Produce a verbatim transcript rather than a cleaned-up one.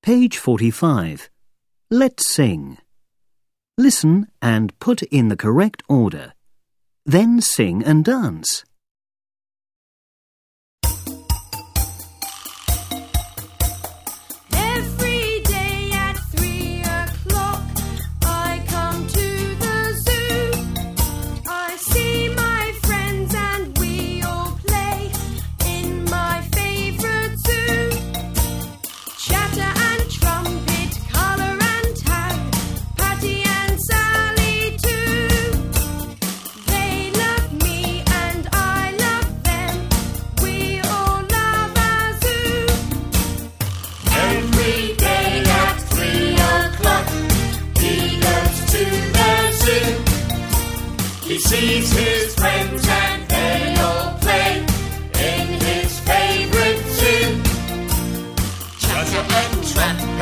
Page forty-five. Let's sing. Listen and put in the correct order. Then sing and dance. Every day at three o'clock I come to the zoo. I see my friends and we all play in my favourite zoo. Chatter and trumpet, colour and tag, Patty and Sally too. They love me and I love them. We all love our zoo. Every day at three o'clock he goes to the zoo. He sees his friends and they all play in his favourite zoo. Chatter and tramp,